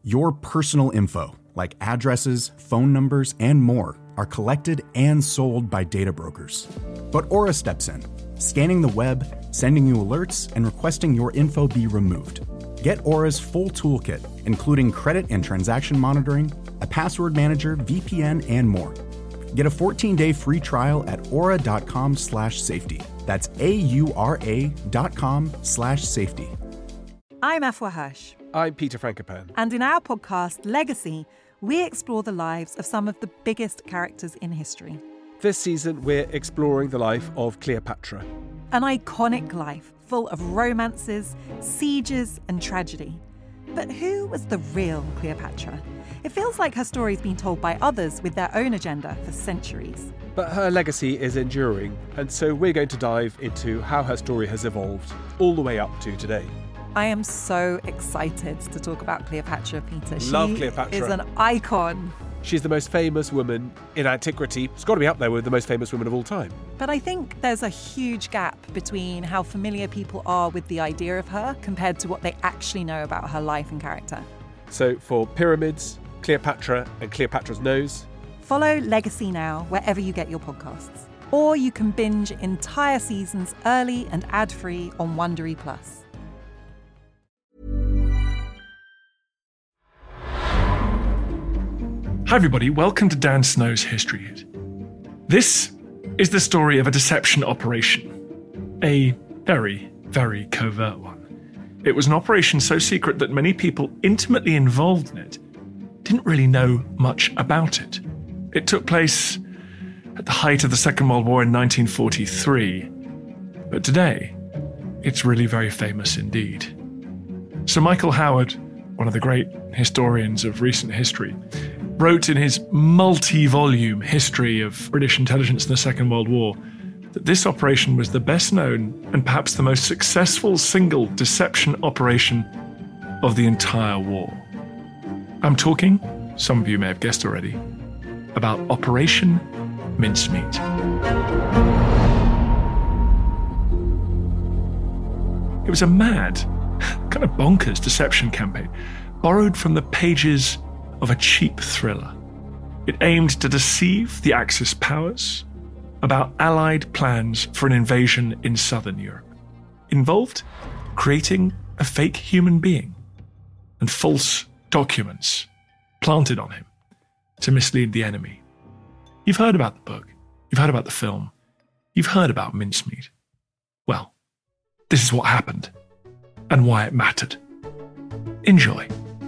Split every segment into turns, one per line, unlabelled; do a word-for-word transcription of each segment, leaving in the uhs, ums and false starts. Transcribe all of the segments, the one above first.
Your personal info, like addresses, phone numbers, and more, are collected and sold by data brokers. But Aura steps in, scanning the web, sending you alerts, and requesting your info be removed. Get Aura's full toolkit, including credit and transaction monitoring, a password manager, V P N, and more. Get a fourteen-day free trial at aura.com slash safety. That's A-U-R-A dot com slash safety.
I'm Afua Hirsch.
I'm Peter Frankopan.
And in our podcast, Legacy, we explore the lives of some of the biggest characters in history.
This season, we're exploring the life of Cleopatra.
An iconic life full of romances, sieges, and tragedy. But who was the real Cleopatra? It feels like her story's been told by others with their own agenda for centuries.
But her legacy is enduring, and so we're going to dive into how her story has evolved all the way up to today.
I am so excited to talk about Cleopatra, Peter.
Love
she
Cleopatra.
is an icon.
She's the most famous woman in antiquity. It's got to be up there with the most famous women of all time.
But I think there's a huge gap between how familiar people are with the idea of her compared to what they actually know about her life and character.
So for Pyramids, Cleopatra, and Cleopatra's Nose,
follow Legacy now wherever you get your podcasts. Or you can binge entire seasons early and ad-free on Wondery Plus.
Hi everybody, welcome to Dan Snow's History Hit. This is the story of a deception operation. A very, very covert one. It was an operation so secret that many people intimately involved in it didn't really know much about it. It took place at the height of the Second World War in nineteen forty-three. But today, it's really very famous indeed. Sir Michael Howard, one of the great historians of recent history, wrote in his multi-volume history of British intelligence in the Second World War that this operation was the best known and perhaps the most successful single deception operation of the entire war. I'm talking, some of you may have guessed already, about Operation Mincemeat. It was a mad, kind of bonkers deception campaign, borrowed from the pages of a cheap thriller. It aimed to deceive the Axis powers about Allied plans for an invasion in southern Europe. Involved creating a fake human being and false documents planted on him to mislead the enemy. You've heard about the book, you've heard about the film, you've heard about Mincemeat. Well, this is what happened and why it mattered. Enjoy.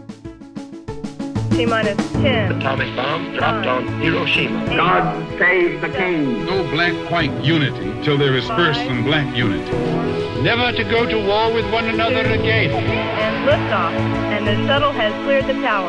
T-minus ten.
Atomic bomb dropped
nine,
on Hiroshima.
eight,
God save the king.
No black-white unity till there is first some black unity.
Never to go to war with one another again.
And liftoff, and the shuttle has cleared the tower.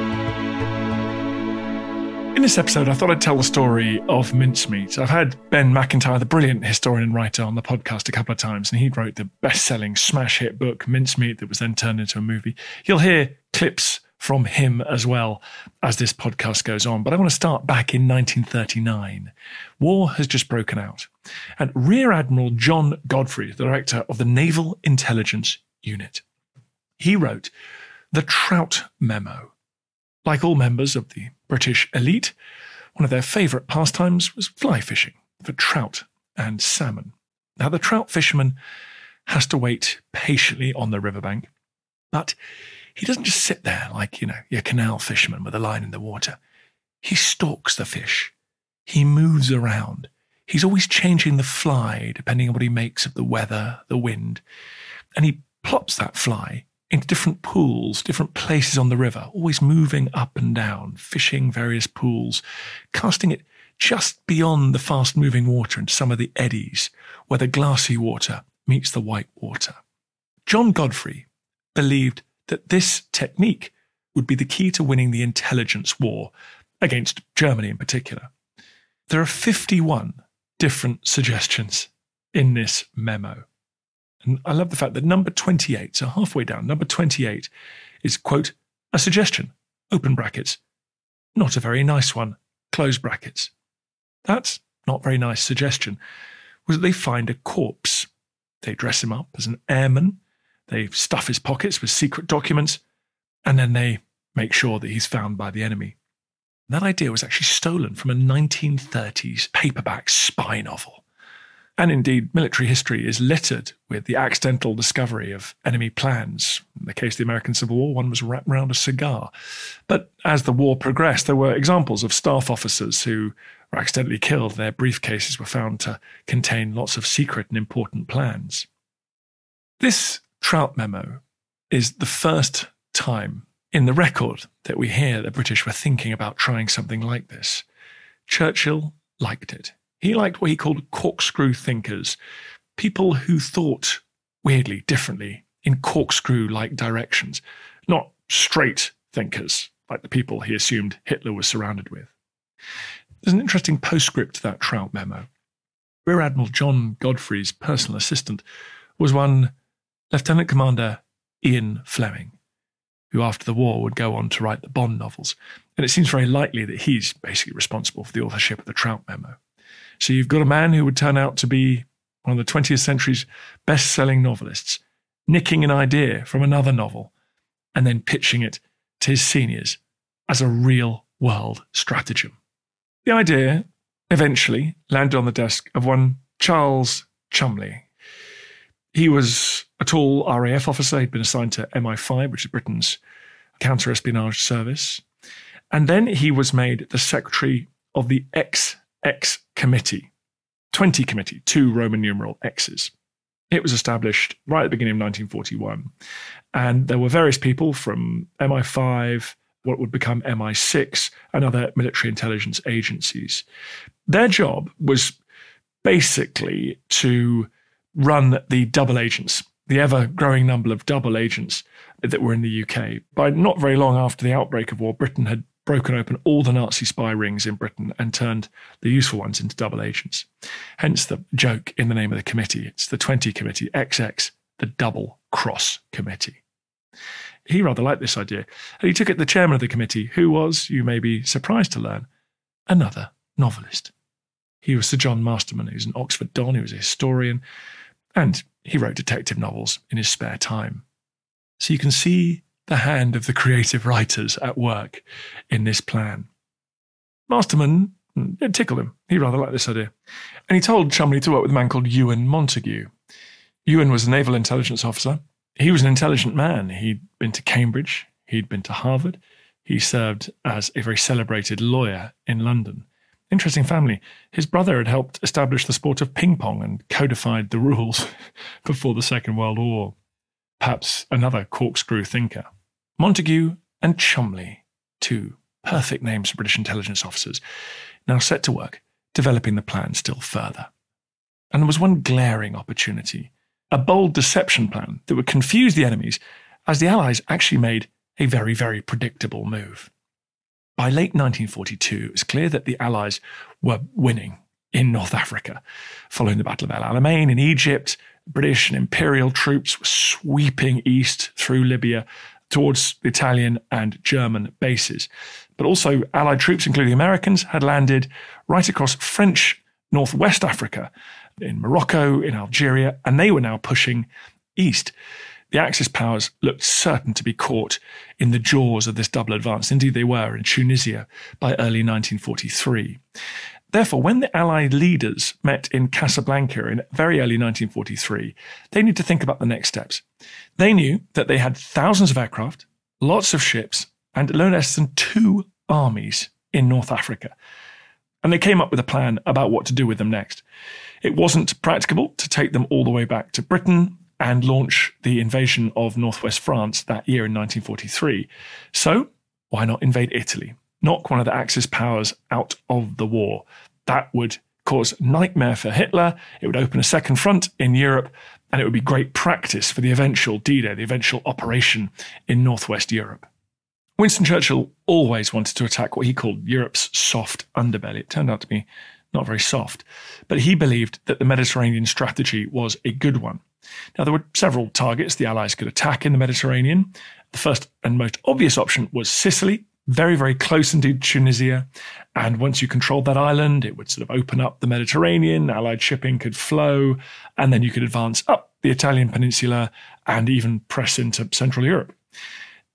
In this episode, I thought I'd tell the story of Mincemeat. I've had Ben McIntyre, the brilliant historian and writer, on the podcast a couple of times, and he wrote the best-selling smash hit book, Mincemeat, that was then turned into a movie. You'll hear clips from him as well as this podcast goes on. But I want to start back in nineteen thirty-nine. War has just broken out. And Rear Admiral John Godfrey, the director of the Naval Intelligence Unit, he wrote the Trout Memo. Like all members of the British elite, one of their favourite pastimes was fly fishing for trout and salmon. Now, the trout fisherman has to wait patiently on the riverbank, but he doesn't just sit there like, you know, your canal fisherman with a line in the water. He stalks the fish. He moves around. He's always changing the fly depending on what he makes of the weather, the wind. And he plops that fly into different pools, different places on the river, always moving up and down, fishing various pools, casting it just beyond the fast-moving water into some of the eddies where the glassy water meets the white water. John Godfrey believed that this technique would be the key to winning the intelligence war against Germany in particular. There are fifty-one different suggestions in this memo. And I love the fact that number twenty-eight, so halfway down, number twenty-eight is, quote, a suggestion, open brackets, not a very nice one, close brackets. That's not very nice suggestion, was that they find a corpse. They dress him up as an airman. They stuff his pockets with secret documents, and then they make sure that he's found by the enemy. That idea was actually stolen from a nineteen thirties paperback spy novel. And indeed, military history is littered with the accidental discovery of enemy plans. In the case of the American Civil War, one was wrapped around a cigar. But as the war progressed, there were examples of staff officers who were accidentally killed. Their briefcases were found to contain lots of secret and important plans. This Trout memo is the first time in the record that we hear the British were thinking about trying something like this. Churchill liked it. He liked what he called corkscrew thinkers, people who thought weirdly, differently, in corkscrew-like directions, not straight thinkers like the people he assumed Hitler was surrounded with. There's an interesting postscript to that Trout memo. Rear Admiral John Godfrey's personal assistant was one Lieutenant Commander Ian Fleming, who after the war would go on to write the Bond novels. And it seems very likely that he's basically responsible for the authorship of the Trout memo. So you've got a man who would turn out to be one of the twentieth century's best-selling novelists, nicking an idea from another novel and then pitching it to his seniors as a real-world stratagem. The idea eventually landed on the desk of one Charles Cholmondeley. He was a tall R A F officer. He'd been assigned to M I five, which is Britain's counter-espionage service. And then he was made the secretary of the X X Committee, twenty Committee, two Roman numeral X's. It was established right at the beginning of nineteen forty-one. And there were various people from M I five, what would become M I six, and other military intelligence agencies. Their job was basically to run the double agents, the ever-growing number of double agents that were in the U K. By not very long after the outbreak of war, Britain had broken open all the Nazi spy rings in Britain and turned the useful ones into double agents. Hence the joke in the name of the committee. It's the twenty Committee, X X, the Double Cross Committee. He rather liked this idea, and he took it to the chairman of the committee, who was, you may be surprised to learn, another novelist. He was Sir John Masterman. He was an Oxford Don, he was a historian, and he wrote detective novels in his spare time. So you can see the hand of the creative writers at work in this plan. Masterman, it tickled him. He rather liked this idea. And he told Cholmondeley to work with a man called Ewan Montague. Ewan was a naval intelligence officer. He was an intelligent man. He'd been to Cambridge. He'd been to Harvard. He served as a very celebrated lawyer in London. Interesting family. His brother had helped establish the sport of ping pong and codified the rules before the Second World War. Perhaps another corkscrew thinker. Montague and Cholmondeley, two perfect names for British intelligence officers, now set to work developing the plan still further. And there was one glaring opportunity, a bold deception plan that would confuse the enemies as the Allies actually made a very, very predictable move. By late nineteen forty-two, it was clear that the Allies were winning in North Africa. Following the Battle of El Alamein in Egypt, British and Imperial troops were sweeping east through Libya towards the Italian and German bases. But also Allied troops, including Americans, had landed right across French Northwest Africa, in Morocco, in Algeria, and they were now pushing east. The Axis powers looked certain to be caught in the jaws of this double advance. Indeed, they were in Tunisia by early nineteen forty-three. Therefore, when the Allied leaders met in Casablanca in very early nineteen forty-three, they needed to think about the next steps. They knew that they had thousands of aircraft, lots of ships, and no less than two armies in North Africa. And they came up with a plan about what to do with them next. It wasn't practicable to take them all the way back to Britain and launch the invasion of northwest France that year in nineteen forty-three. So, why not invade Italy? Knock one of the Axis powers out of the war. That would cause nightmare for Hitler. It would open a second front in Europe, and it would be great practice for the eventual D-Day, the eventual operation in northwest Europe. Winston Churchill always wanted to attack what he called Europe's soft underbelly. It turned out to be not very soft, but he believed that the Mediterranean strategy was a good one. Now, there were several targets the Allies could attack in the Mediterranean. The first and most obvious option was Sicily, very, very close indeed to Tunisia. And once you controlled that island, it would sort of open up the Mediterranean, Allied shipping could flow, and then you could advance up the Italian peninsula and even press into Central Europe.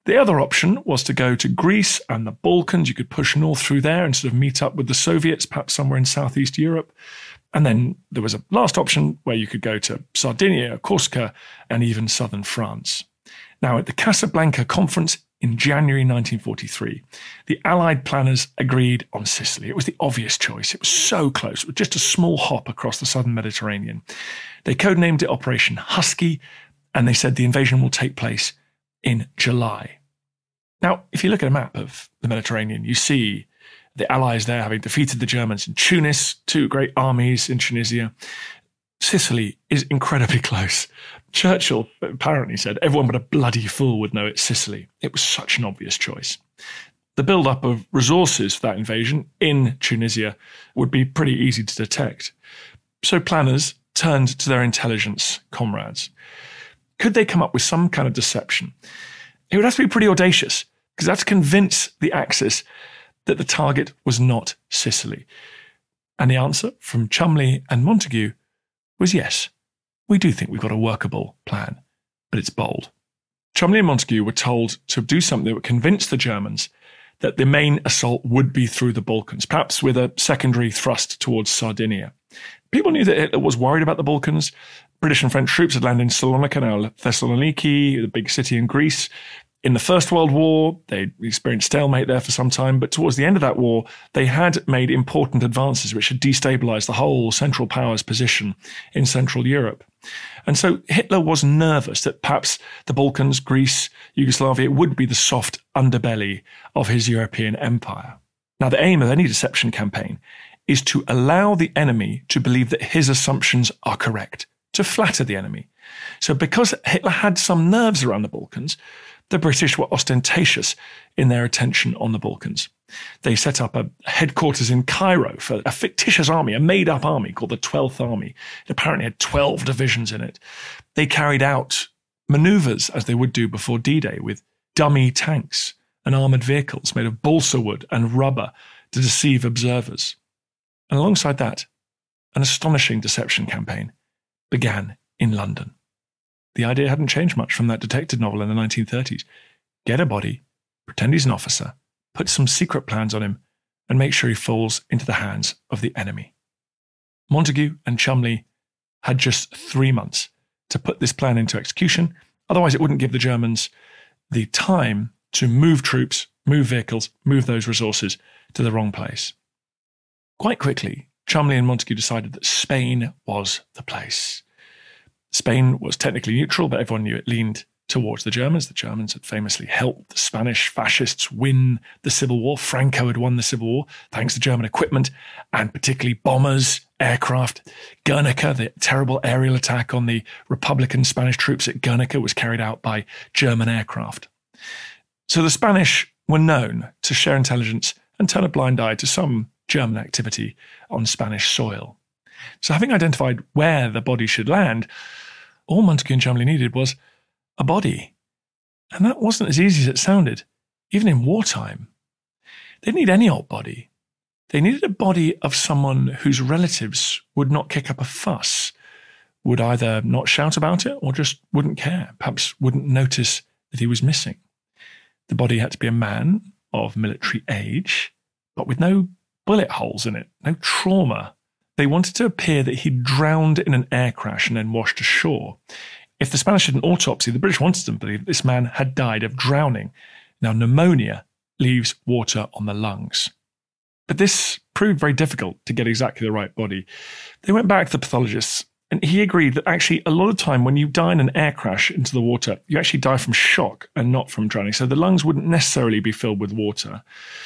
The other option was to go to Greece and the Balkans. You could push north through there and sort of meet up with the Soviets, perhaps somewhere in Southeast Europe. And then there was a last option where you could go to Sardinia, Corsica, and even southern France. Now, at the Casablanca Conference in January nineteen forty-three, the Allied planners agreed on Sicily. It was the obvious choice. It was so close. It was just a small hop across the southern Mediterranean. They codenamed it Operation Husky, and they said the invasion will take place in July. Now, if you look at a map of the Mediterranean, you see the Allies there having defeated the Germans in Tunis, two great armies in Tunisia. Sicily is incredibly close. Churchill apparently said everyone but a bloody fool would know it's Sicily. It was such an obvious choice. The build-up of resources for that invasion in Tunisia would be pretty easy to detect. So planners turned to their intelligence comrades. Could they come up with some kind of deception? It would have to be pretty audacious, because they have to convince the Axis that the target was not Sicily. And the answer from Cholmondeley and Montagu was yes, we do think we've got a workable plan, but it's bold. Cholmondeley and Montagu were told to do something that would convince the Germans that the main assault would be through the Balkans, perhaps with a secondary thrust towards Sardinia. People knew that Hitler was worried about the Balkans. British and French troops had landed in Salonika, now Thessaloniki, the big city in Greece. In the First World War, they experienced stalemate there for some time, but towards the end of that war, they had made important advances which had destabilized the whole Central Powers position in Central Europe. And so Hitler was nervous that perhaps the Balkans, Greece, Yugoslavia would be the soft underbelly of his European empire. Now, the aim of any deception campaign is to allow the enemy to believe that his assumptions are correct, to flatter the enemy. So because Hitler had some nerves around the Balkans, the British were ostentatious in their attention on the Balkans. They set up a headquarters in Cairo for a fictitious army, a made-up army called the twelfth Army. It apparently had twelve divisions in it. They carried out maneuvers, as they would do before D-Day, with dummy tanks and armoured vehicles made of balsa wood and rubber to deceive observers. And alongside that, an astonishing deception campaign began in London. The idea hadn't changed much from that detective novel in the nineteen thirties. Get a body, pretend he's an officer, put some secret plans on him, and make sure he falls into the hands of the enemy. Montagu and Cholmondeley had just three months to put this plan into execution. Otherwise, it wouldn't give the Germans the time to move troops, move vehicles, move those resources to the wrong place. Quite quickly, Cholmondeley and Montagu decided that Spain was the place. Spain was technically neutral, but everyone knew it leaned towards the Germans. The Germans had famously helped the Spanish fascists win the Civil War. Franco had won the Civil War thanks to German equipment, and particularly bombers, aircraft. Guernica, the terrible aerial attack on the Republican Spanish troops at Guernica, was carried out by German aircraft. So the Spanish were known to share intelligence and turn a blind eye to some German activity on Spanish soil. So having identified where the body should land, all Montagu and Cholmondeley needed was a body. And that wasn't as easy as it sounded, even in wartime. They didn't need any old body. They needed a body of someone whose relatives would not kick up a fuss, would either not shout about it or just wouldn't care, perhaps wouldn't notice that he was missing. The body had to be a man of military age, but with no bullet holes in it, no trauma. They wanted to appear that he'd drowned in an air crash and then washed ashore. If the Spanish did an autopsy, the British wanted them to believe that this man had died of drowning. Now, pneumonia leaves water on the lungs. But this proved very difficult to get exactly the right body. They went back to the pathologists, and he agreed that actually a lot of time when you die in an air crash into the water, you actually die from shock and not from drowning. So the lungs wouldn't necessarily be filled with water.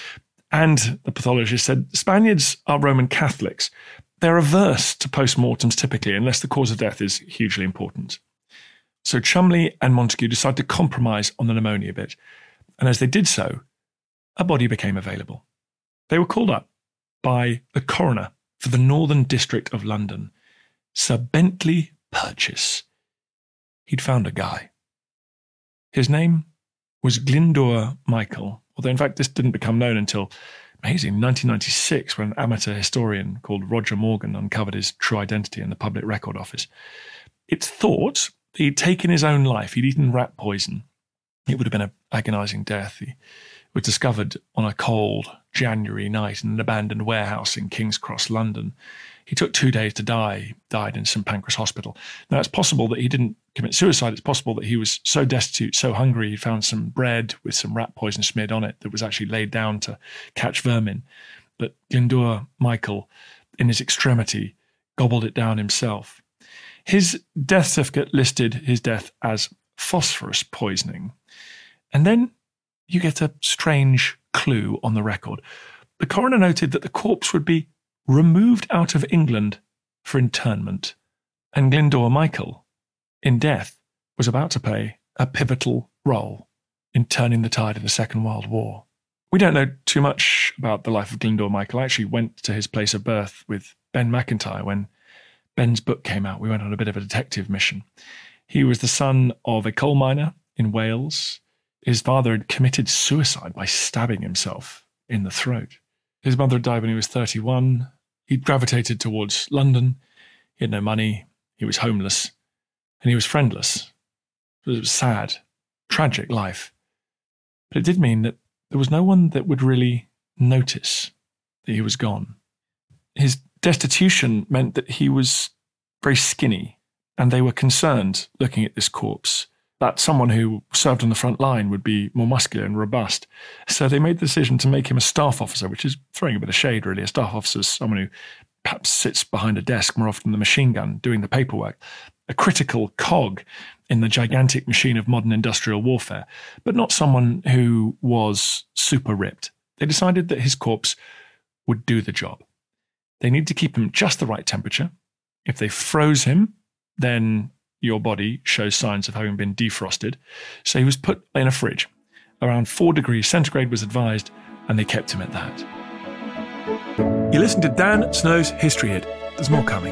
And the pathologist said, Spaniards are Roman Catholics. They're averse to post-mortems typically, unless the cause of death is hugely important. So Cholmondeley and Montagu decided to compromise on the pneumonia bit. And as they did so, a body became available. They were called up by the coroner for the Northern District of London, Sir Bentley Purchase. He'd found a guy. His name was Glyndwr Michael, although in fact this didn't become known until amazing, nineteen ninety-six, when an amateur historian called Roger Morgan uncovered his true identity in the Public Record Office. It's thought that he'd taken his own life, he'd eaten rat poison, It would have been an agonising death. He was discovered on a cold January night in an abandoned warehouse in King's Cross, London. He took two days to die. He died in St Pancras Hospital. Now, it's possible that he didn't commit suicide. It's possible that he was so destitute, so hungry, he found some bread with some rat poison smeared on it that was actually laid down to catch vermin. But Glyndŵr Michael, in his extremity, gobbled it down himself. His death certificate listed his death as phosphorus poisoning. And then you get a strange clue on the record. The coroner noted that the corpse would be removed out of England for internment, and Glyndŵr Michael, in death, was about to play a pivotal role in turning the tide of the Second World War. We don't know too much about the life of Glyndŵr Michael. I actually went to his place of birth with Ben Macintyre when Ben's book came out. We went on a bit of a detective mission. He was the son of a coal miner in Wales. His father had committed suicide by stabbing himself in the throat. His mother had died when he was thirty-one. He'd gravitated towards London. He had no money. He was homeless. And he was friendless. It was a sad, tragic life. But it did mean that there was no one that would really notice that he was gone. His destitution meant that he was very skinny, and they were concerned, looking at this corpse, that someone who served on the front line would be more muscular and robust. So they made the decision to make him a staff officer, which is throwing a bit of shade, really. A staff officer is someone who perhaps sits behind a desk more often than the machine gun, doing the paperwork. A critical cog in the gigantic machine of modern industrial warfare, but not someone who was super ripped. They decided that his corpse would do the job. They need to keep him just the right temperature. If they froze him, then your body shows signs of having been defrosted. So he was put in a fridge. Around four degrees centigrade was advised, and they kept him at that. You listen to Dan Snow's History Hit. There's more coming.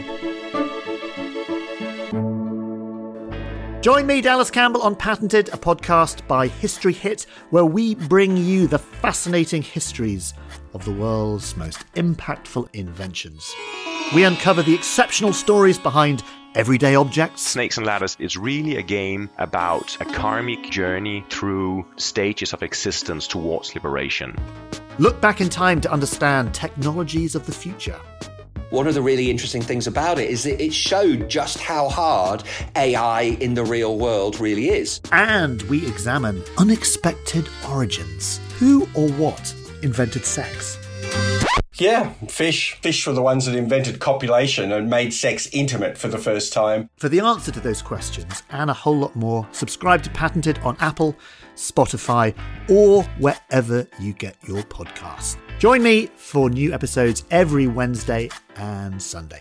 Join me, Dallas Campbell, on Patented, a podcast by History Hit, where we bring you the fascinating histories of the world's most impactful inventions. We uncover the exceptional stories behind everyday objects.
Snakes and Ladders is really a game about a karmic journey through stages of existence towards liberation.
Look back in time to understand technologies of the future.
One of the really interesting things about it is that it showed just how hard A I in the real world really is.
And we examine unexpected origins. Who or what invented sex?
Yeah, fish. Fish were the ones that invented copulation and made sex intimate for the first time.
For the answer to those questions and a whole lot more, subscribe to Patented on Apple, Spotify, or wherever you get your podcasts. Join me for new episodes every Wednesday and Sunday.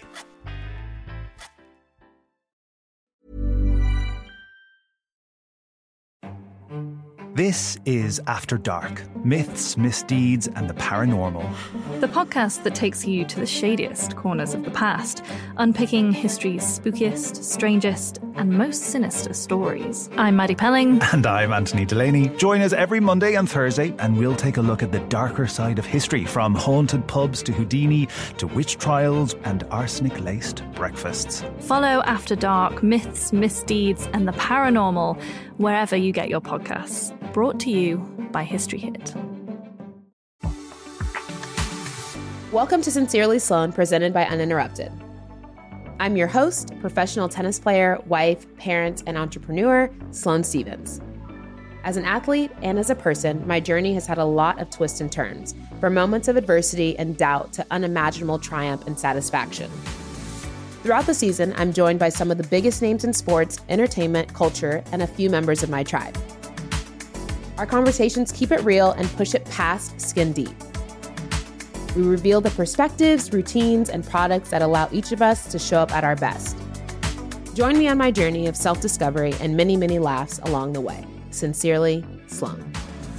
This is After Dark, myths, misdeeds, and the paranormal.
The podcast that takes you to the shadiest corners of the past, unpicking history's spookiest, strangest, and most sinister stories. I'm Maddie Pelling.
And I'm Anthony Delaney. Join us every Monday and Thursday, and we'll take a look at the darker side of history, from haunted pubs to Houdini, to witch trials and arsenic-laced breakfasts.
Follow After Dark, myths, misdeeds, and the paranormal wherever you get your podcasts. Brought to you by History Hit.
Welcome to Sincerely Sloan, presented by Uninterrupted. I'm your host, professional tennis player, wife, parent, and entrepreneur, Sloane Stevens. As an athlete and as a person, my journey has had a lot of twists and turns, from moments of adversity and doubt to unimaginable triumph and satisfaction. Throughout the season, I'm joined by some of the biggest names in sports, entertainment, culture, and a few members of my tribe. Our conversations keep it real and push it past skin deep. We reveal the perspectives, routines, and products that allow each of us to show up at our best. Join me on my journey of self-discovery and many, many laughs along the way. Sincerely, Sloane.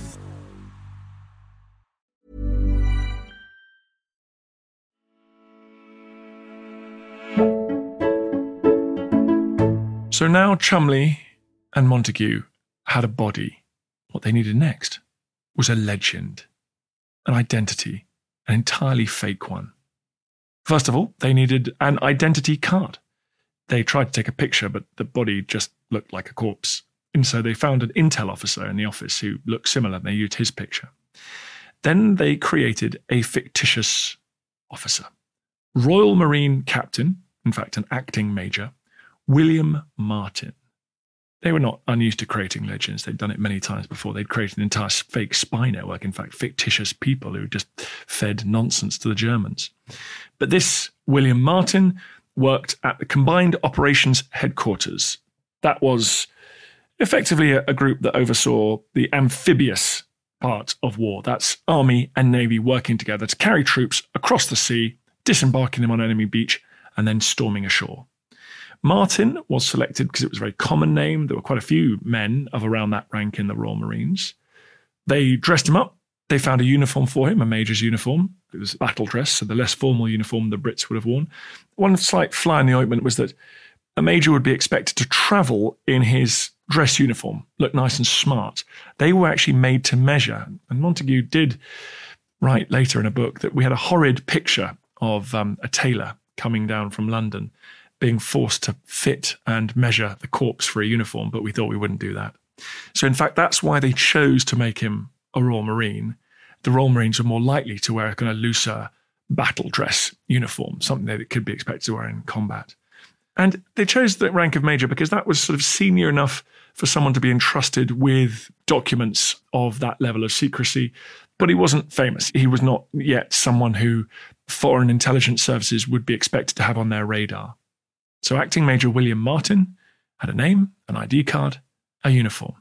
So now Cholmondeley and Montague had a body. What they needed next was a legend, an identity, an entirely fake one. First of all, they needed an identity card. They tried to take a picture, but the body just looked like a corpse. And so they found an intel officer in the office who looked similar, and they used his picture. Then they created a fictitious officer. Royal Marine Captain, in fact, an acting major, William Martin. They were not unused to creating legends. They'd done it many times before. They'd created an entire fake spy network, in fact, fictitious people who just fed nonsense to the Germans. But this William Martin worked at the Combined Operations Headquarters. That was effectively a, a group that oversaw the amphibious part of war. That's Army and Navy working together to carry troops across the sea, disembarking them on enemy beach, and then storming ashore. Martin was selected because it was a very common name. There were quite a few men of around that rank in the Royal Marines. They dressed him up. They found a uniform for him, a major's uniform. It was battle dress, so the less formal uniform the Brits would have worn. One slight fly in the ointment was that a major would be expected to travel in his dress uniform, look nice and smart. They were actually made to measure. And Montagu did write later in a book that we had a horrid picture of um, a tailor coming down from London being forced to fit and measure the corpse for a uniform, but we thought we wouldn't do that. So in fact, that's why they chose to make him a Royal Marine. The Royal Marines were more likely to wear a kind of looser battle dress uniform, something that could be expected to wear in combat. And they chose the rank of major because that was sort of senior enough for someone to be entrusted with documents of that level of secrecy. But he wasn't famous. He was not yet someone who foreign intelligence services would be expected to have on their radar. So acting Major William Martin had a name, an I D card, a uniform.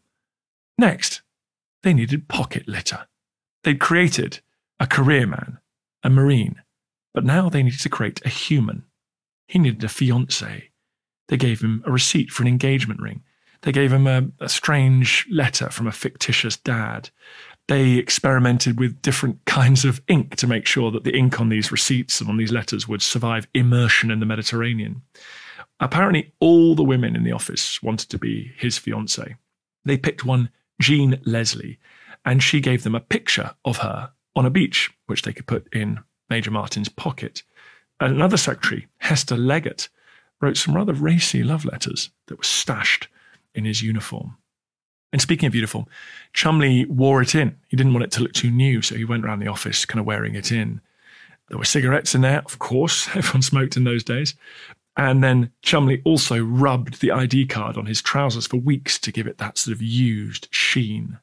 Next, they needed pocket litter. They'd created a career man, a Marine, but now they needed to create a human. He needed a fiancée. They gave him a receipt for an engagement ring. They gave him a, a strange letter from a fictitious dad. They experimented with different kinds of ink to make sure that the ink on these receipts and on these letters would survive immersion in the Mediterranean. Apparently, all the women in the office wanted to be his fiancée. They picked one, Jean Leslie, and she gave them a picture of her on a beach, which they could put in Major Martin's pocket. And another secretary, Hester Leggett, wrote some rather racy love letters that were stashed in his uniform. And speaking of uniform, Cholmondeley wore it in. He didn't want it to look too new, so he went around the office kind of wearing it in. There were cigarettes in there, of course. Everyone smoked in those days. And then Cholmondeley also rubbed the I D card on his trousers for weeks to give it that sort of used sheen.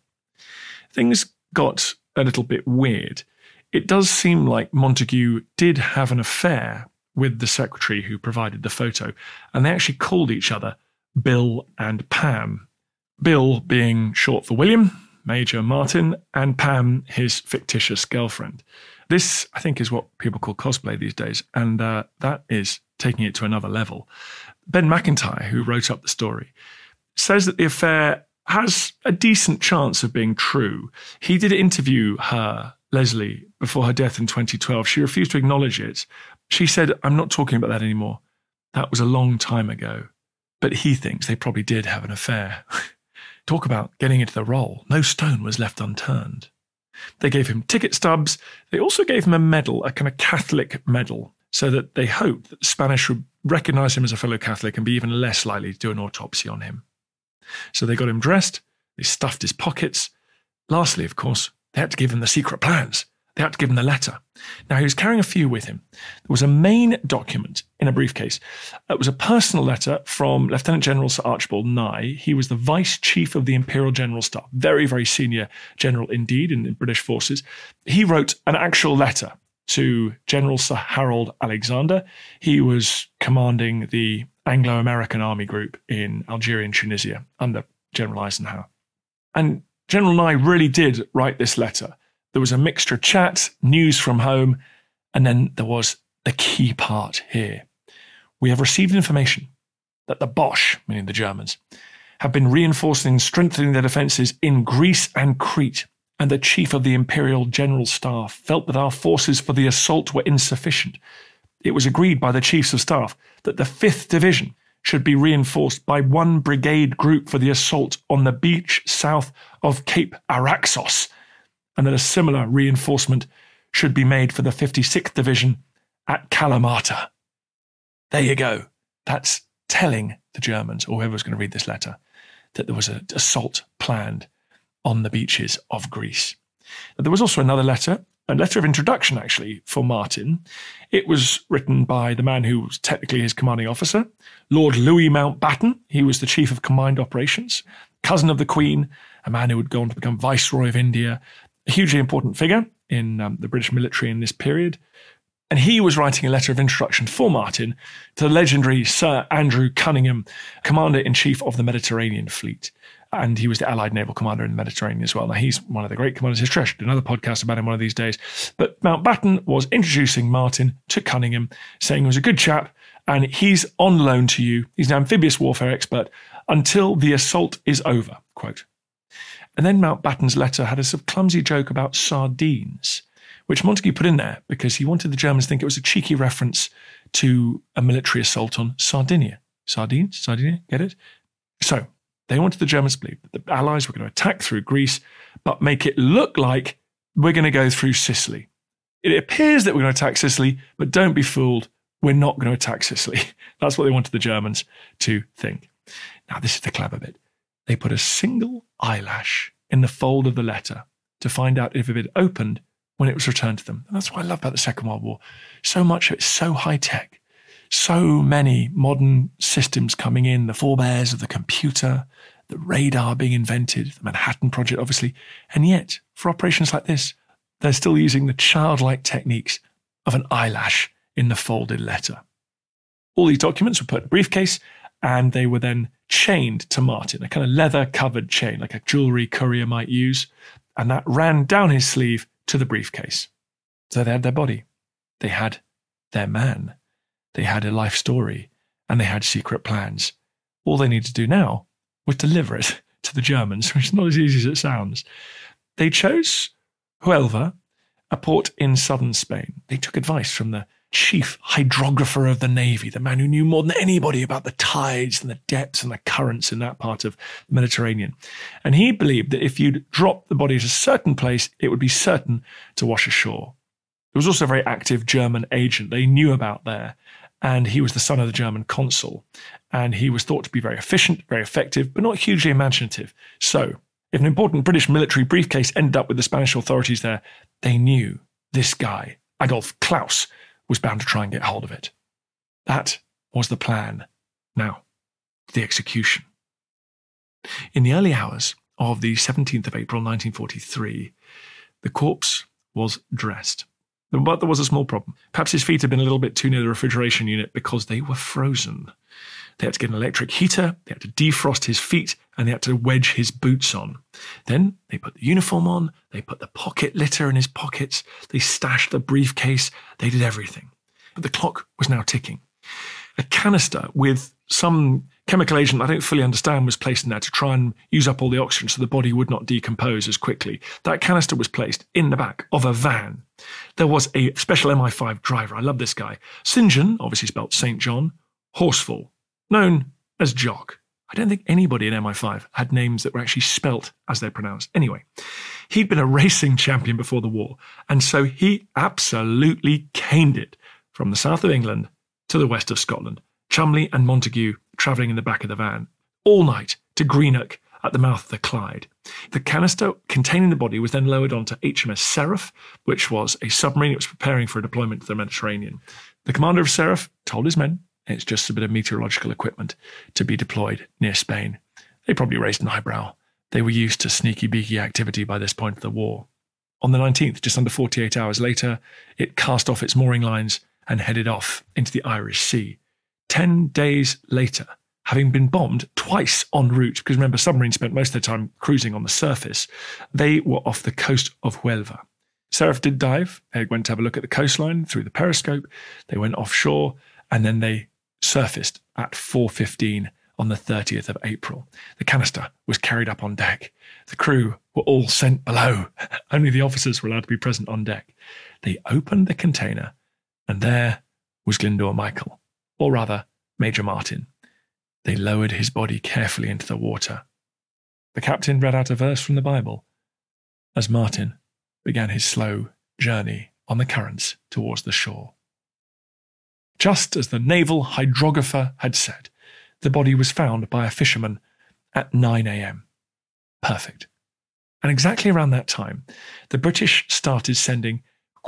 Things got a little bit weird. It does seem like Montagu did have an affair with the secretary who provided the photo, and they actually called each other Bill and Pam. Bill being short for William, Major Martin, and Pam, his fictitious girlfriend. This, I think, is what people call cosplay these days, and uh, that is taking it to another level. Ben Macintyre, who wrote up the story, says that the affair has a decent chance of being true. He did interview her, Leslie, before her death in twenty twelve. She refused to acknowledge it. She said, "I'm not talking about that anymore. That was a long time ago." But he thinks they probably did have an affair. Talk about getting into the role. No stone was left unturned. They gave him ticket stubs. They also gave him a medal, a kind of Catholic medal, so that they hoped that the Spanish would recognize him as a fellow Catholic and be even less likely to do an autopsy on him. So they got him dressed. They stuffed his pockets. Lastly, of course, they had to give him the secret plans. They had to give him the letter. Now, he was carrying a few with him. There was a main document in a briefcase. It was a personal letter from Lieutenant General Sir Archibald Nye. He was the Vice Chief of the Imperial General Staff, very, very senior general indeed in the British forces. He wrote an actual letter to General Sir Harold Alexander. He was commanding the Anglo-American Army Group in Algeria and Tunisia under General Eisenhower. And General Nye really did write this letter. There was a mixture of chat, news from home, and then there was the key part here. We have received information that the Boche, meaning the Germans, have been reinforcing and strengthening their defences in Greece and Crete, and the Chief of the Imperial General Staff felt that our forces for the assault were insufficient. It was agreed by the Chiefs of Staff that the fifth Division should be reinforced by one brigade group for the assault on the beach south of Cape Araxos, and that a similar reinforcement should be made for the fifty-sixth Division at Kalamata. There you go. That's telling the Germans, or whoever was going to read this letter, that there was an assault planned on the beaches of Greece. There was also another letter, a letter of introduction, actually, for Martin. It was written by the man who was technically his commanding officer, Lord Louis Mountbatten. He was the chief of combined operations, cousin of the Queen, a man who would go on to become Viceroy of India, a hugely important figure in um, the British military in this period. And he was writing a letter of introduction for Martin to the legendary Sir Andrew Cunningham, Commander-in-Chief of the Mediterranean Fleet. And he was the Allied naval commander in the Mediterranean as well. Now, he's one of the great commanders of history. I should do another podcast about him one of these days. But Mountbatten was introducing Martin to Cunningham, saying he was a good chap, and he's on loan to you. He's an amphibious warfare expert until the assault is over, quote. And then Mountbatten's letter had a sort of clumsy joke about sardines, which Montagu put in there because he wanted the Germans to think it was a cheeky reference to a military assault on Sardinia. Sardines? Sardinia? Get it? So, they wanted the Germans to believe that the Allies were going to attack through Greece, but make it look like we're going to go through Sicily. It appears that we're going to attack Sicily, but don't be fooled, we're not going to attack Sicily. That's what they wanted the Germans to think. Now, this is the clever bit. They put a single eyelash in the fold of the letter to find out if it had opened when it was returned to them. And that's what I love about the Second World War. So much of it's so high-tech. So many modern systems coming in, the forebears of the computer, the radar being invented, the Manhattan Project, obviously. And yet, for operations like this, they're still using the childlike techniques of an eyelash in the folded letter. All these documents were put in a briefcase, and they were then chained to Martin, a kind of leather-covered chain, like a jewellery courier might use, and that ran down his sleeve to the briefcase. So they had their body. They had their man. They had a life story, and they had secret plans. All they needed to do now was deliver it to the Germans, which is not as easy as it sounds. They chose Huelva, a port in southern Spain. They took advice from the chief hydrographer of the Navy, the man who knew more than anybody about the tides and the depths and the currents in that part of the Mediterranean. And he believed that if you'd drop the body at a certain place, it would be certain to wash ashore. There was also a very active German agent they knew about there, and he was the son of the German consul, and he was thought to be very efficient, very effective, but not hugely imaginative. So, if an important British military briefcase ended up with the Spanish authorities there, they knew this guy, Adolf Klaus, was bound to try and get hold of it. That was the plan. Now, the execution. In the early hours of the seventeenth of April nineteen forty-three, the corpse was dressed. But there was a small problem. Perhaps his feet had been a little bit too near the refrigeration unit because they were frozen. They had to get an electric heater, they had to defrost his feet, and they had to wedge his boots on. Then they put the uniform on, they put the pocket litter in his pockets, they stashed the briefcase, they did everything. But the clock was now ticking. A canister with some chemical agent I don't fully understand was placed in there to try and use up all the oxygen so the body would not decompose as quickly. That canister was placed in the back of a van. There was a special M I five driver. I love this guy. Saint John, obviously spelled Saint John, Horsfall, known as Jock. I don't think anybody in M I five had names that were actually spelt as they're pronounced. Anyway, he'd been a racing champion before the war, and so he absolutely caned it from the south of England to the west of Scotland. Cholmondeley and Montagu travelling in the back of the van, all night to Greenock at the mouth of the Clyde. The canister containing the body was then lowered onto H M S Seraph, which was a submarine that was preparing for a deployment to the Mediterranean. The commander of Seraph told his men, it's just a bit of meteorological equipment to be deployed near Spain. They probably raised an eyebrow. They were used to sneaky-beaky activity by this point of the war. On the nineteenth, just under forty-eight hours later, it cast off its mooring lines and headed off into the Irish Sea. Ten days later, having been bombed twice en route, because remember, submarines spent most of their time cruising on the surface, they were off the coast of Huelva. Seraph did dive. They went to have a look at the coastline through the periscope. They went offshore, and then they surfaced at four fifteen on the thirtieth of April. The canister was carried up on deck. The crew were all sent below. Only the officers were allowed to be present on deck. They opened the container, and there was Glyndŵr Michael, or rather, Major Martin. They lowered his body carefully into the water. The captain read out a verse from the Bible as Martin began his slow journey on the currents towards the shore. Just as the naval hydrographer had said, the body was found by a fisherman at nine a.m. Perfect. And exactly around that time, the British started sending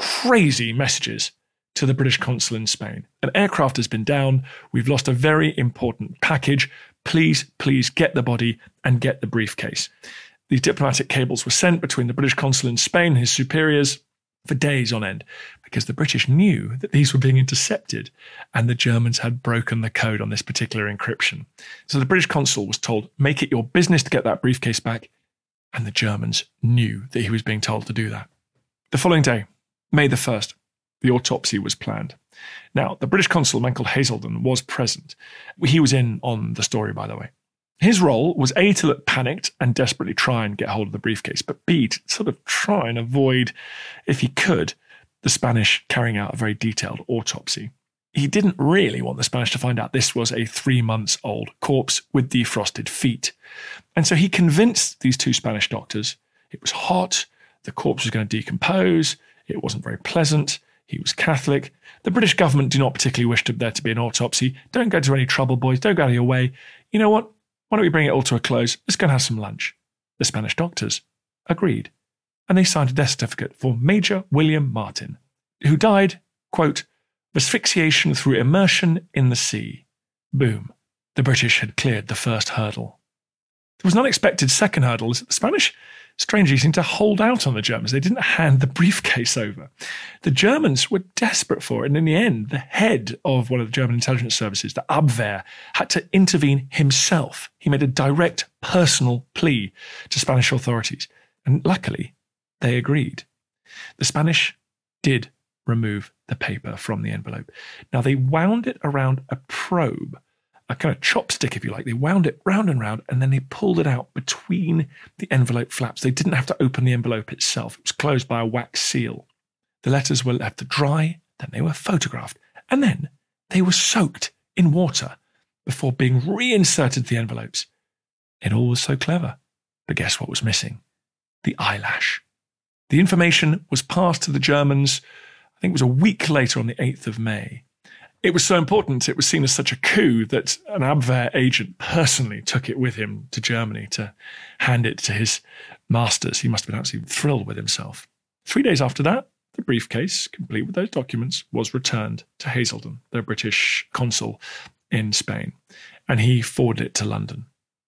crazy messages to the British consul in Spain. An aircraft has been down. We've lost a very important package. Please, please get the body and get the briefcase. These diplomatic cables were sent between the British consul in Spain and his superiors for days on end, because the British knew that these were being intercepted and the Germans had broken the code on this particular encryption. So the British consul was told, make it your business to get that briefcase back, and the Germans knew that he was being told to do that. The following day, May the first, the autopsy was planned. Now, the British consul, a man called Hazelden, was present. He was in on the story, by the way. His role was A, to look panicked and desperately try and get hold of the briefcase, but B, to sort of try and avoid, if he could, the Spanish carrying out a very detailed autopsy. He didn't really want the Spanish to find out this was a three months old corpse with defrosted feet. And so he convinced these two Spanish doctors it was hot, the corpse was going to decompose, it wasn't very pleasant, he was Catholic. The British government do not particularly wish to, there to be an autopsy. Don't go to any trouble, boys. Don't go out of your way. You know what? Why don't we bring it all to a close? Let's go and have some lunch. The Spanish doctors agreed, and they signed a death certificate for Major William Martin, who died, quote, of asphyxiation through immersion in the sea. Boom. The British had cleared the first hurdle. There was an unexpected second hurdle. The Spanish strangely seemed to hold out on the Germans. They didn't hand the briefcase over. The Germans were desperate for it, and in the end, the head of one of the German intelligence services, the Abwehr, had to intervene himself. He made a direct personal plea to Spanish authorities, and luckily, they agreed. The Spanish did remove the paper from the envelope. Now, they wound it around a probe, a kind of chopstick, if you like. They wound it round and round, and then they pulled it out between the envelope flaps. They didn't have to open the envelope itself. It was closed by a wax seal. The letters were left to dry, then they were photographed, and then they were soaked in water before being reinserted to the envelopes. It all was so clever. But guess what was missing? The eyelash. The information was passed to the Germans, I think it was a week later on the eighth of May. It was so important, it was seen as such a coup that an Abwehr agent personally took it with him to Germany to hand it to his masters. He must have been absolutely thrilled with himself. Three days after that, the briefcase, complete with those documents, was returned to Hazelden, the British consul in Spain, and he forwarded it to London.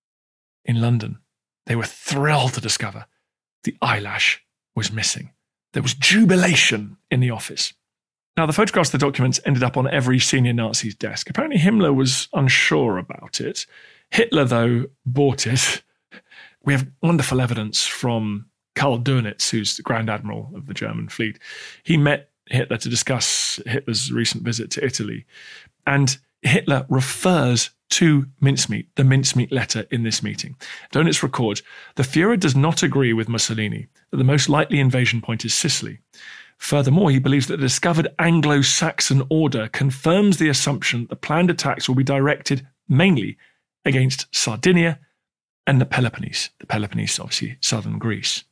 In London, they were thrilled to discover the eyelash was missing. There was jubilation in the office. Now, the photographs of the documents ended up on every senior Nazi's desk. Apparently, Himmler was unsure about it. Hitler, though, bought it. We have wonderful evidence from Karl Dönitz, who's the Grand Admiral of the German fleet. He met Hitler to discuss Hitler's recent visit to Italy. And Hitler refers to mincemeat, the mincemeat letter in this meeting. Dönitz records, the Führer does not agree with Mussolini that the most likely invasion point is Sicily. Furthermore, he believes that the discovered Anglo-Saxon order confirms the assumption that the planned attacks will be directed mainly against Sardinia and the Peloponnese. The Peloponnese, obviously, southern Greece.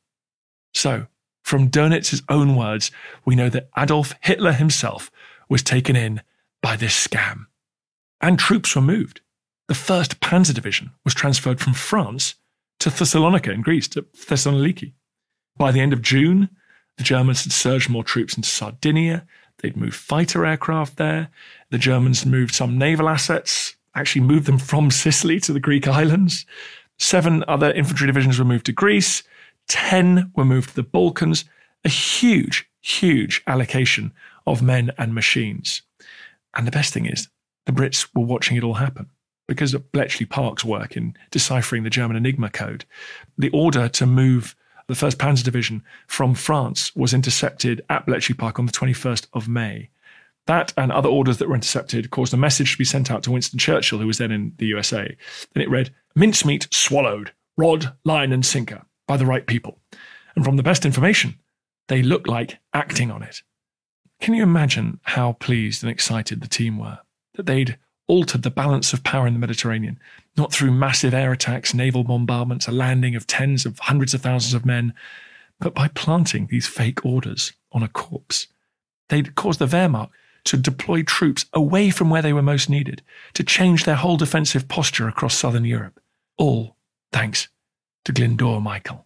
So, from Dönitz's own words, we know that Adolf Hitler himself was taken in by this scam. And troops were moved. The first Panzer Division was transferred from France to Thessalonica in Greece, to Thessaloniki. By the end of June, the Germans had surged more troops into Sardinia. They'd moved fighter aircraft there. The Germans moved some naval assets, actually moved them from Sicily to the Greek islands. Seven other infantry divisions were moved to Greece. Ten were moved to the Balkans. A huge, huge allocation of men and machines. And the best thing is, the Brits were watching it all happen. Because of Bletchley Park's work in deciphering the German Enigma code, the order to move the first Panzer Division from France was intercepted at Bletchley Park on the twenty-first of May. That and other orders that were intercepted caused a message to be sent out to Winston Churchill, who was then in the U S A. Then it read, mincemeat swallowed, rod, line and sinker, by the right people. And from the best information, they look like acting on it. Can you imagine how pleased and excited the team were that they'd altered the balance of power in the Mediterranean, not through massive air attacks, naval bombardments, a landing of tens of hundreds of thousands of men, but by planting these fake orders on a corpse. They'd caused the Wehrmacht to deploy troops away from where they were most needed, to change their whole defensive posture across southern Europe, all Thanks to Glyndŵr Michael.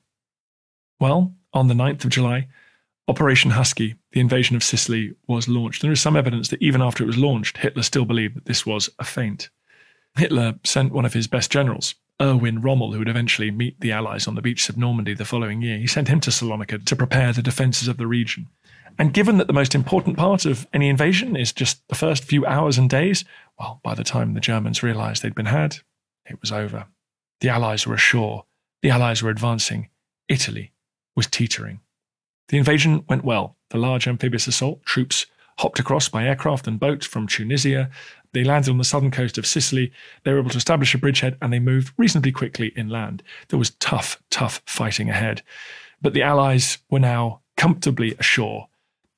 Well, on the ninth of July, Operation Husky, the invasion of Sicily, was launched. There is some evidence that even after it was launched, Hitler still believed that this was a feint. Hitler sent one of his best generals, Erwin Rommel, who would eventually meet the Allies on the beaches of Normandy the following year. He sent him to Salonika to prepare the defences of the region. And given that the most important part of any invasion is just the first few hours and days, well, by the time the Germans realised they'd been had, it was over. The Allies were ashore. The Allies were advancing. Italy was teetering. The invasion went well. The large amphibious assault troops hopped across by aircraft and boat from Tunisia. They landed on the southern coast of Sicily. They were able to establish a bridgehead and they moved reasonably quickly inland. There was tough, tough fighting ahead. But the Allies were now comfortably ashore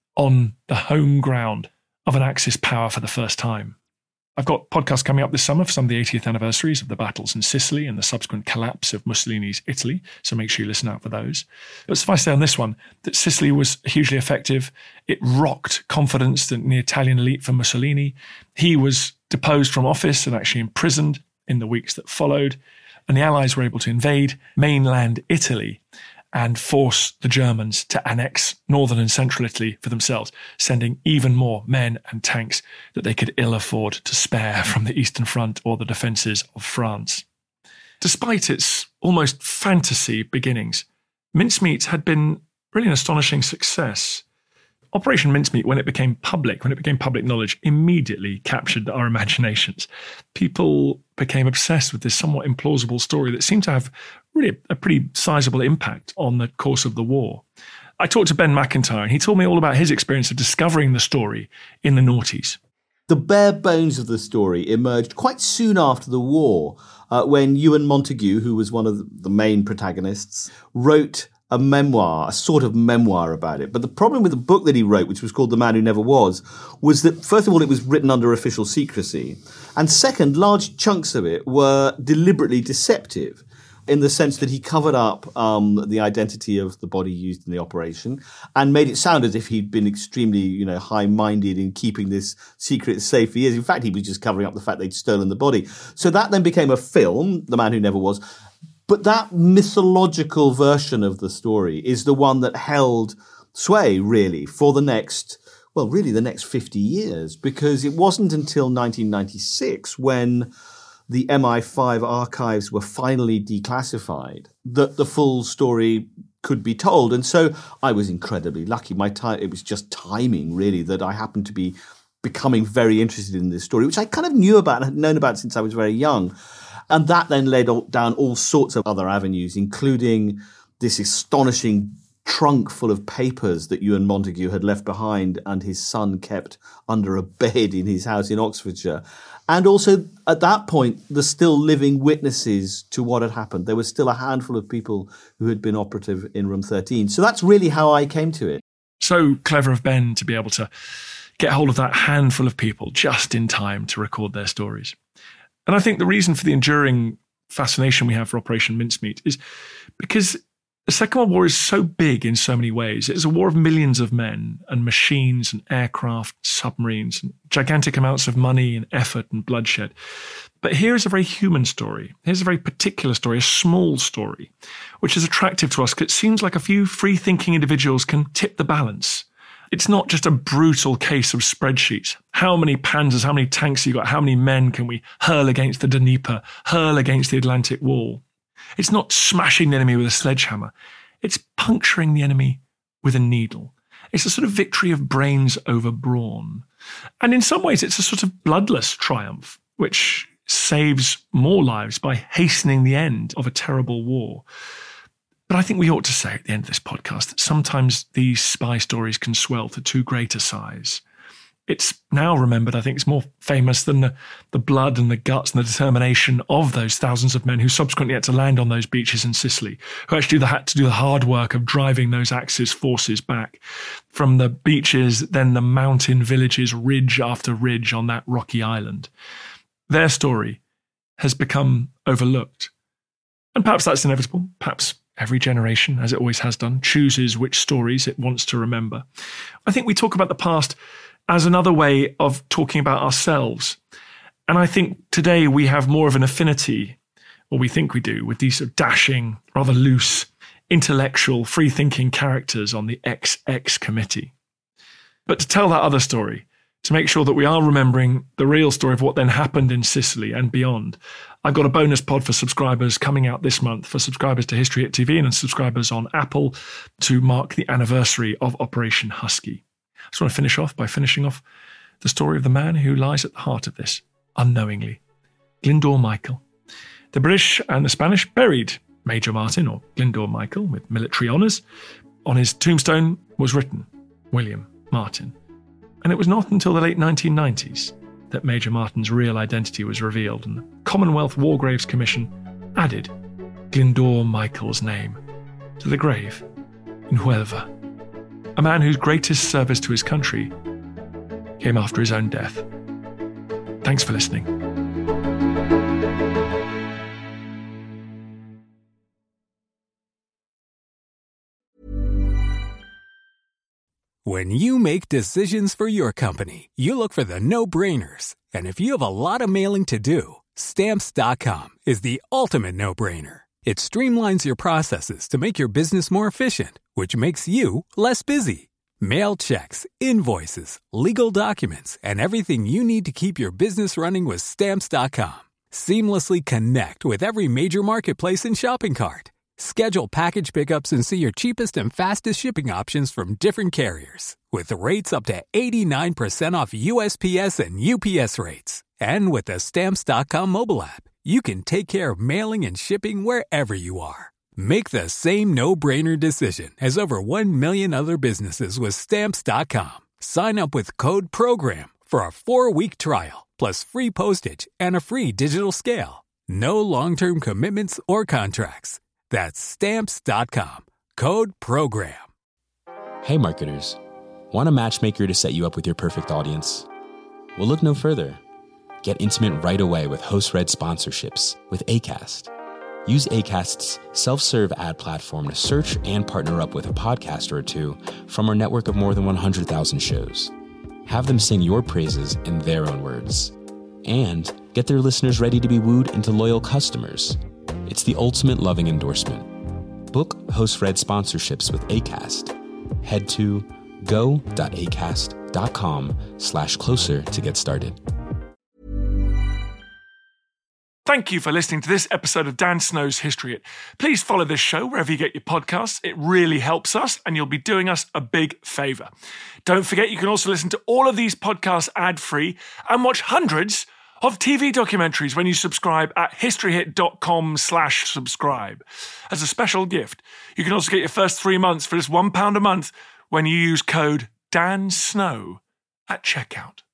on the home ground of an Axis power for the first time. I've got podcasts coming up this summer for some of the eightieth anniversaries of the battles in Sicily and the subsequent collapse of Mussolini's Italy, so make sure you listen out for those. But suffice to say on this one, that Sicily was hugely effective. It rocked confidence in the Italian elite for Mussolini. He was deposed from office and actually imprisoned in the weeks that followed, and the Allies were able to invade mainland Italy and force the Germans to annex northern and central Italy for themselves, sending even more men and tanks that they could ill afford to spare from the Eastern Front or the defences of France. Despite its almost fantasy beginnings, Mincemeat had been really an astonishing success. Operation Mincemeat, when it became public, when it became public knowledge, immediately captured our imaginations. People became obsessed with this somewhat implausible story that seemed to have really a pretty sizable impact on the course of the war. I talked to Ben McIntyre, and he told me all about his experience of discovering the story in the noughties.
The bare bones of the story emerged quite soon after the war, uh, when Ewan Montagu, who was one of the main protagonists, wrote a memoir, a sort of memoir about it. But the problem with the book that he wrote, which was called The Man Who Never Was, was that, first of all, it was written under official secrecy. And second, large chunks of it were deliberately deceptive in the sense that he covered up um, the identity of the body used in the operation and made it sound as if he'd been extremely, you know, high-minded in keeping this secret as safe he is. In fact, he was just covering up the fact they'd stolen the body. So that then became a film, The Man Who Never Was. But that mythological version of the story is the one that held sway, really, for the next, well, really the next fifty years, because it wasn't until nineteen ninety-six when the M I five archives were finally declassified that the full story could be told. And so I was incredibly lucky. My time, it was just timing, really, that I happened to be becoming very interested in this story, which I kind of knew about and had known about since I was very young. And that then led down all sorts of other avenues, including this astonishing trunk full of papers that Ewan Montagu had left behind and his son kept under a bed in his house in Oxfordshire. And also, at that point, the still living witnesses to what had happened. There was still a handful of people who had been operative in Room thirteen. So that's really how I came to it.
So clever of Ben to be able to get hold of that handful of people just in time to record their stories. And I think the reason for the enduring fascination we have for Operation Mincemeat is because the Second World War is so big in so many ways. It is a war of millions of men and machines and aircraft, submarines, and gigantic amounts of money and effort and bloodshed. But here is a very human story. Here's a very particular story, a small story, which is attractive to us because it seems like a few free-thinking individuals can tip the balance. It's not just a brutal case of spreadsheets. How many panzers, how many tanks you got, how many men can we hurl against the Dnieper, hurl against the Atlantic Wall? It's not smashing the enemy with a sledgehammer. It's puncturing the enemy with a needle. It's a sort of victory of brains over brawn. And in some ways, it's a sort of bloodless triumph, which saves more lives by hastening the end of a terrible war. But I think we ought to say at the end of this podcast that sometimes these spy stories can swell to too great a size. It's now remembered, I think it's more famous than the, the blood and the guts and the determination of those thousands of men who subsequently had to land on those beaches in Sicily, who actually had to do the hard work of driving those Axis forces back from the beaches, then the mountain villages, ridge after ridge on that rocky island. Their story has become overlooked. And perhaps that's inevitable. Perhaps every generation, as it always has done, chooses which stories it wants to remember. I think we talk about the past as another way of talking about ourselves. And I think today we have more of an affinity or we think we do, with these sort of dashing, rather loose, intellectual, free-thinking characters on the X X committee. But to tell that other story, to make sure that we are remembering the real story of what then happened in Sicily and beyond, I've got a bonus pod for subscribers coming out this month for subscribers to History Hit T V and subscribers on Apple to mark the anniversary of Operation Husky. I just want to finish off by finishing off the story of the man who lies at the heart of this, unknowingly. Glyndŵr Michael. The British and the Spanish buried Major Martin, or Glyndŵr Michael, with military honours. On his tombstone was written, William Martin. And it was not until the late nineteen nineties that Major Martin's real identity was revealed, and the Commonwealth War Graves Commission added Glyndŵr Michael's name to the grave in Huelva. A man whose greatest service to his country came after his own death. Thanks for listening.
When you make decisions for your company, you look for the no-brainers. And if you have a lot of mailing to do, Stamps dot com is the ultimate no-brainer. It streamlines your processes to make your business more efficient, which makes you less busy. Mail checks, invoices, legal documents, and everything you need to keep your business running with Stamps dot com. Seamlessly connect with every major marketplace and shopping cart. Schedule package pickups and see your cheapest and fastest shipping options from different carriers, with rates up to eighty-nine percent off U S P S and U P S rates. And with the Stamps dot com mobile app, you can take care of mailing and shipping wherever you are. Make the same no-brainer decision as over one million other businesses with Stamps dot com. Sign up with code PROGRAM for a four-week trial, plus free postage and a free digital scale. No long-term commitments or contracts. That's Stamps dot com. Code PROGRAM.
Hey marketers, want a matchmaker to set you up with your perfect audience? Well, look no further. Get intimate right away with host-read sponsorships with Acast. Use Acast's self-serve ad platform to search and partner up with a podcaster or two from our network of more than one hundred thousand shows. Have them sing your praises in their own words. And get their listeners ready to be wooed into loyal customers. It's the ultimate loving endorsement. Book host-read sponsorships with Acast. Head to go.acast.com slash closer to get started.
Thank you for listening to this episode of Dan Snow's History Hit. Please follow this show wherever you get your podcasts. It really helps us, and you'll be doing us a big favour. Don't forget, you can also listen to all of these podcasts ad-free and watch hundreds of T V documentaries when you subscribe at historyhit.com slash subscribe. As a special gift, you can also get your first three months for just one pound a month when you use code DANSNOW at checkout.